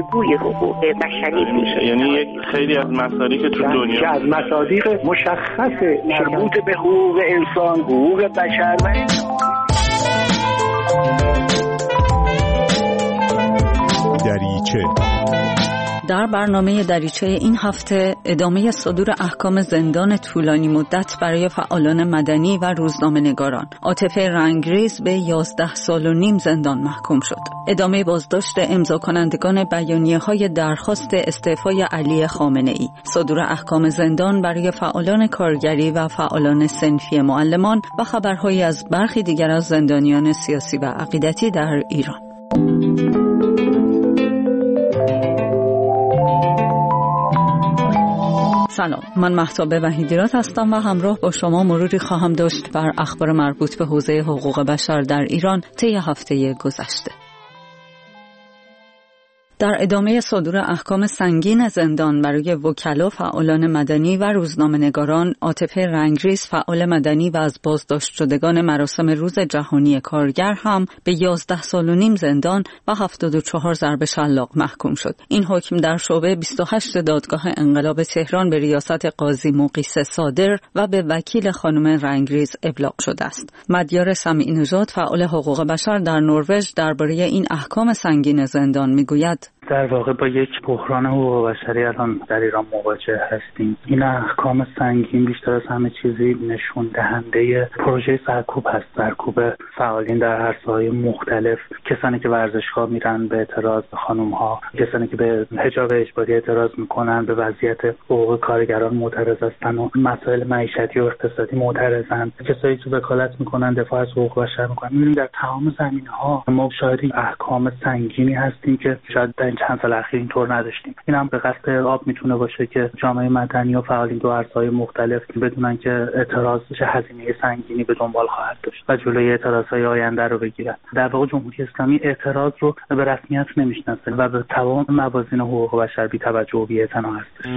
بازگوی حقوق بشری میشه. یعنی یک خیلی از مصادیق تو دنیا از مصادیق مشخص مربوط به حقوق انسان، حقوق بشر دریچه. در برنامه دریچه این هفته ادامه صدور احکام زندان طولانی مدت برای فعالان مدنی و روزنامه‌نگاران. عاطفه رنگریز به 11 سال و نیم زندان محکوم شد. ادامه بازداشت امضا کنندگان بیانیه‌های درخواست استعفای علی خامنه‌ای. صدور احکام زندان برای فعالان کارگری و فعالان صنفی معلمان و خبرهایی از برخی دیگر از زندانیان سیاسی و عقیدتی در ایران. سلام، من مهتاب وحیدیراد هستم و همراه با شما مروری خواهم داشت بر اخبار مربوط به حوزه حقوق بشر در ایران طی هفته گذشته. در ادامه صدور احکام سنگین زندان برای وکلا، فعالان مدنی و روزنامه‌نگاران، عاطفه رنگریز، فعال مدنی و از بازداشت شدگان مراسم روز جهانی کارگر هم به 11 سال و نیم زندان و 74 ضرب شلاق محکوم شد. این حکم در شعبه 28 دادگاه انقلاب تهران به ریاست قاضی مقیس صادر و به وکیل خانم رنگریز ابلاغ شده است. مدیار سمیع نژاد، فعال حقوق بشر در نروژ، درباره این احکام سنگین زندان میگوید: در واقع با یک بحران حقوق بشری الان در ایران مواجه هستیم. این احکام سنگین بیشتر از همه چیزی نشون دهنده پروژه سرکوب هست، سرکوب فعالین در عرصه‌های مختلف، کسانی که ورزشگاه میرن به اعتراض، خانم‌ها، کسانی که به حجاب اجباری اعتراض میکنن، به وضعیت حقوق کارگران معترض هستن و مسائل معیشتی و اقتصادی معترضن، کسایی که وکالت میکنن دفاع از حقوق بشر میکنن. می‌بینیم در تمام زمینه‌ها ما شاهد احکام سنگینی هستیم که شاید چند سال اخیر اینطور نداشتیم. این هم به قصد آب میتونه باشه که جامعه مدنی و فعالین تو عرصه‌های مختلف بدونن که اعتراض چه هزینه سنگینی به دنبال خواهد داشت و جلوی اعتراضهای آینده رو بگیرن. در واقع جمهوری اسلامی اعتراض رو به رسمیت نمیشناسه و به تمام موازین حقوق بشر بی‌توجه و بی‌اعتنا هستش.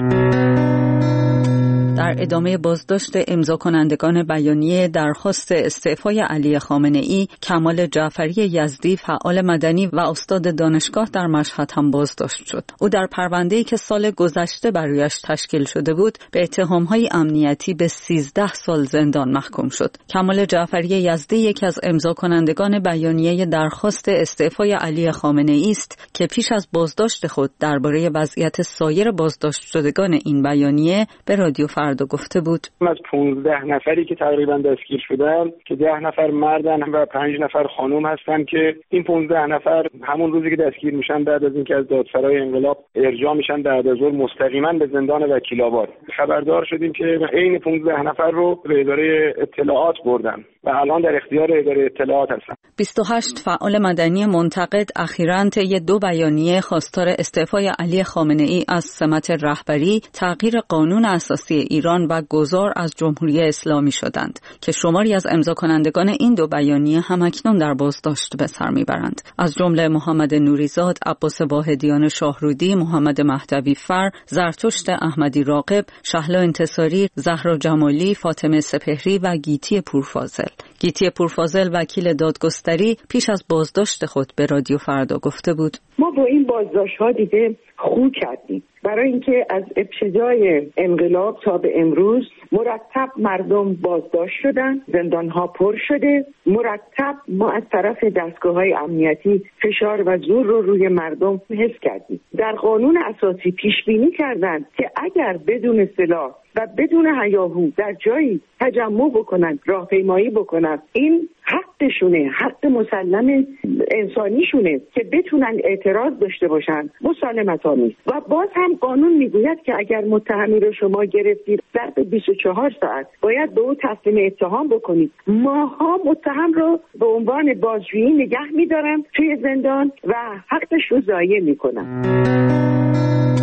در ادامه بازداشت امضا کنندگان بیانیه درخواست استعفای علی خامنه‌ای، کمال جعفری یزدی، فعال مدنی و استاد دانشگاه در مشهد هم بازداشت شد. او در پرونده‌ای که سال گذشته برایش تشکیل شده بود به اتهام‌های امنیتی به 13 سال زندان محکوم شد. کمال جعفری یزدی یکی از امضا کنندگان بیانیه درخواست استعفای علی خامنه‌ای است که پیش از بازداشت خود درباره وضعیت سایر بازداشت شدگان این بیانیه به رادیو فردا گفته بود: از 15 نفری که تقریبا دستگیر شدن که 10 نفر مردن و 5 نفر خانم هستن که این 15 نفر همون روزی که دستگیر میشن بعد از اینکه از دادسرای انقلاب ارجاع میشن بعد از ظهر مستقیما به زندان وکیل‌آباد. خبردار شدیم که عین 15 نفر رو به اداره اطلاعات بردن و الان در اختیار اداره اطلاعات هستن. 28 فعال مدنی منتقد اخیراً طی 2 بیانیه خواستار استعفای علی خامنه‌ای از سمت رهبری، تغییر قانون اساسی ایران و گذار از جمهوری اسلامی شدند که شماری از امضا کنندگان این 2 بیانیه همکنون در بازداشت به سر میبرند. از جمله محمد نوریزاد، عباس واحدیان شاهرودی، محمد مهدوی فر، زرتشت احمدی راغب، شهلا انتصاری، زهرا جمالی، فاطمه سپهری و گیتی پورفاضل. گیتی پورفاضل، وکیل دادگستری، پیش از بازداشت خود به رادیو فردا گفته بود: ما با این بازداشت‌ها دیگه خو کردیم. برای اینکه از ابتدای انقلاب تا به امروز مرتب مردم بازداشت شدن، زندان‌ها پر شده، مرتب ما از طرف دستگاه‌های امنیتی فشار و زور رو روی مردم حس کردیم. در قانون اساسی پیش بینی کردند که اگر بدون سلاح و بدون هیاهو در جایی تجمع بکنن، راهپیمایی بکنن، این حقشونه، حق مسلم انسانیشونه که بتونن اعتراض داشته باشن، مسالمت‌آمیز. و باز هم قانون میگوید که اگر متهمی رو شما گرفتید در 24 ساعت باید به او تسلیم اتهام بکنید. ماها متهم رو به عنوان بازجویی نگه میدارن توی زندان و حقش رو ضایع میکنن.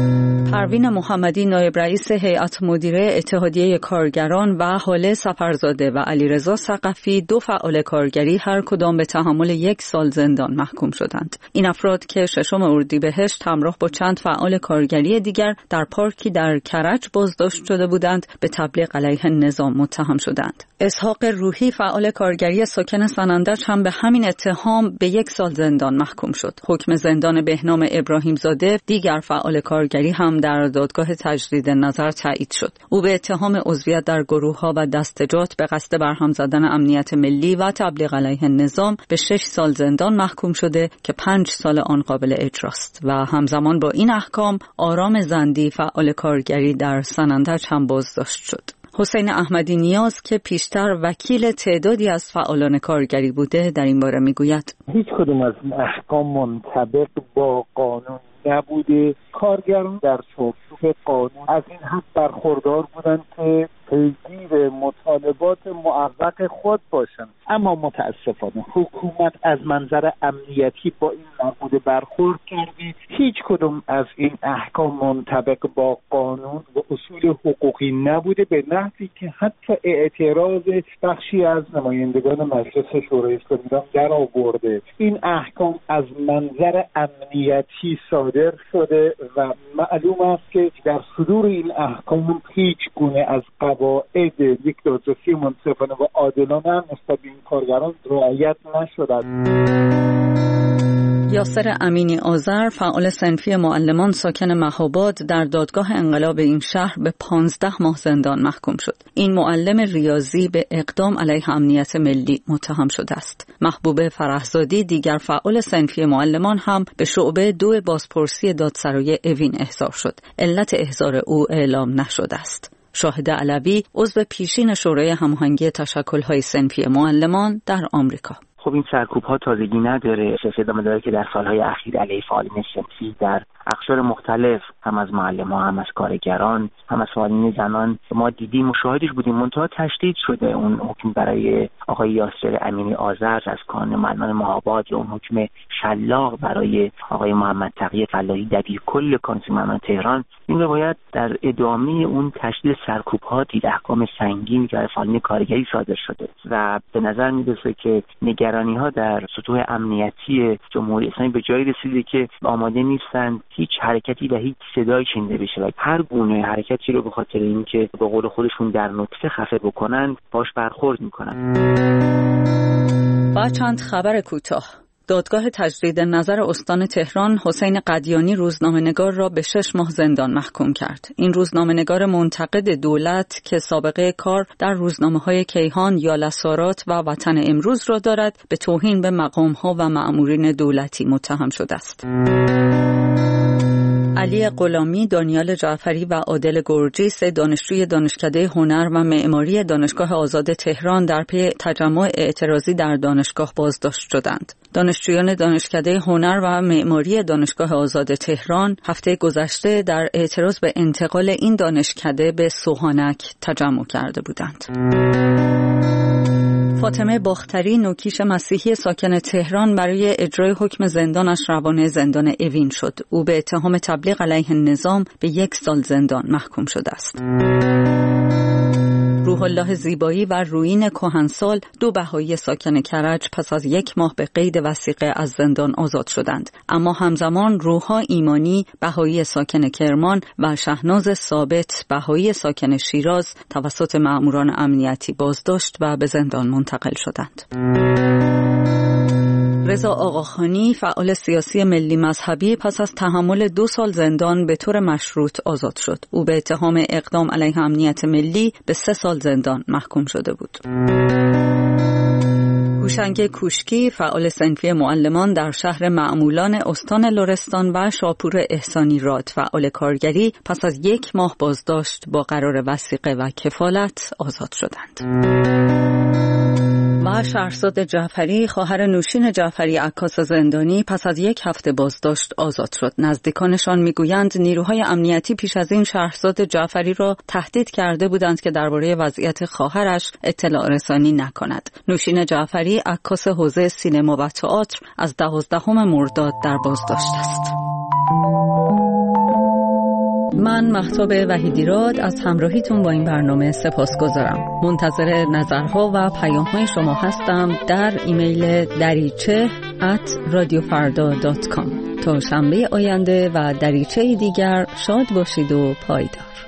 پروین محمدی نایب رئیس هیئت مدیره اتحادیه کارگران و هاله سفرزاده و علیرضا ثقفی، دو فعال کارگری هر کدام به تحمل 1 سال زندان محکوم شدند. این افراد که 6 اردیبهشت همراه با چند فعال کارگری دیگر در پارکی در کرج بازداشت شده بودند، به تبلیغ علیه نظام متهم شدند. اسحاق روحی فعال کارگری ساکن سنندج هم به همین اتهام به 1 سال زندان محکوم شد. حکم زندان بهنام ابراهیم زاده دیگر فعال کارگری هم در دادگاه تجدید نظر تایید شد. او به اتهام عضویت در گروه‌ها و دستجات به قصد برهم زدن امنیت ملی و تبلیغ علیه نظام به 6 سال زندان محکوم شده که 5 سال آن قابل اجراست. و همزمان با این احکام آرام زندی فعال کارگری در سنندج هم بازداشت شد. حسین احمدی نیاز که پیشتر وکیل تعدادی از فعالان کارگری بوده در این باره میگوید: هیچ کدوم از این احکام منطبق با قانون نبوده. کارگران در چارچوب قانون از این حق برخوردار بودند که پیگیر مطالبات معوق خود باشند، اما متاسفانه حکومت از منظر امنیتی با این نبوده برخورد کرده. هیچ کدوم از این احکام منطبق با قانون و اصول حقوقی نبوده، به نحوی که حتی اعتراض بخشی از نمایندگان مجلس شورای اسلامی در آورده. این احکام از منظر امنیتی صادر شده و معلوم است که در صدور این احکام هیچ گونه از قواعد یک دادرسی منصفانه و عادلانه نسبت به این کارگران رعایت نشده است. یاسر امینی آذر فعال صنفی معلمان ساکن مهاباد در دادگاه انقلاب این شهر به 15 ماه زندان محکوم شد. این معلم ریاضی به اقدام علیه امنیت ملی متهم شده است. محبوبه فرحزادی دیگر فعال صنفی معلمان هم به شعبه 2 بازپرسی دادسرای اوین احضار شد. علت احضار او اعلام نشده است. شاهد علوی عضو پیشین شورای هماهنگی تشکل‌های صنفی معلمان در آمریکا: خب این سرکوب‌ها تازگی نداره. ادامه داره که در سالهای اخیر علیه فعالین صنفی در اقشار مختلف، هم از معلم‌ها، هم از کارگران، هم از فعالین زنان ما دیدیم و شاهدش بودیم. منتها تشدید شده اون حکم برای آقای یاسر امینی آذر از کانون معلمان مهاباد، یا اون حکم شلاق برای آقای محمد تقی فلاحی دبیر کل کانون معلمان تهران. این رو باید در ادامه اون تشدید سرکوب‌ها دید، احکام سنگینی که برای فعالین کارگری صادر شده و به نظر می‌رسه که نگرانی‌ها در سطوح امنیتی جمهوری اسلامی به جایی رسیده که آماده نیستند هیچ حرکتی و هیچ صدایی شنیده بشه و هر گونه حرکتی رو به خاطر اینکه به قول خودشون در نطفه خفه بکنن باش برخورد میکنن. با چند خبر کوتاه: دادگاه تجدید نظر استان تهران حسین قدیانی روزنامه‌نگار را به 6 ماه زندان محکوم کرد. این روزنامه‌نگار منتقد دولت که سابقه کار در روزنامه‌های کیهان، یالسارات و وطن امروز را دارد، به توهین به مقام‌ها و مأمورین دولتی متهم شده است. علی غلامی، دانیال جعفری و عادل گرجی، 3 دانشجوی دانشکده هنر و معماری دانشگاه آزاد تهران در پی تجمع اعتراضی در دانشگاه بازداشت شدند. دانشجویان دانشکده هنر و معماری دانشگاه آزاد تهران هفته گذشته در اعتراض به انتقال این دانشکده به سوهانک تجمع کرده بودند. فاطمه باختری، نوکیش مسیحی ساکن تهران، برای اجرای حکم زندانش روانه زندان اوین شد. او به اتهام تبلیغ علیه نظام به 1 سال زندان محکوم شده است. روح الله زیبایی و رویین کهنسال، 2 بهایی ساکن کرج، پس از 1 ماه به قید وثیقه از زندان آزاد شدند. اما همزمان روحا ایمانی، بهایی ساکن کرمان، و شهناز ثابت، بهایی ساکن شیراز، توسط مأموران امنیتی بازداشت و به زندان منتقل شدند. رضا آقاخانی، فعال سیاسی ملی مذهبی، پس از تحمل 2 سال زندان به طور مشروط آزاد شد. او به اتهام اقدام علیه امنیت ملی به 3 سال زندان محکوم شده بود. هوشنگ کوشکی، فعال صنفی معلمان در شهر معمولان استان لرستان، و شاپور احسانی راد، فعال کارگری، پس از 1 ماه بازداشت با قرار وثیقه و کفالت آزاد شدند. و شهرزاد جعفری، خواهر نوشین جعفری عکاس زندانی، پس از 1 هفته بازداشت آزاد شد. نزدیکانشان میگویند نیروهای امنیتی پیش از این شهرزاد جعفری را تهدید کرده بودند که درباره وضعیت خواهرش اطلاع رسانی نکند. نوشین جعفری، عکاس حوزه سینما و تئاتر، از 12 مرداد در بازداشت است. من مهتاب وحیدیراد از همراهیتون با این برنامه سپاسگزارم. منتظر نظرها و پیام‌های شما هستم در ایمیل dariche@radiofarda.com. تا شنبه آینده و دریچه دیگر شاد باشید و پایدار.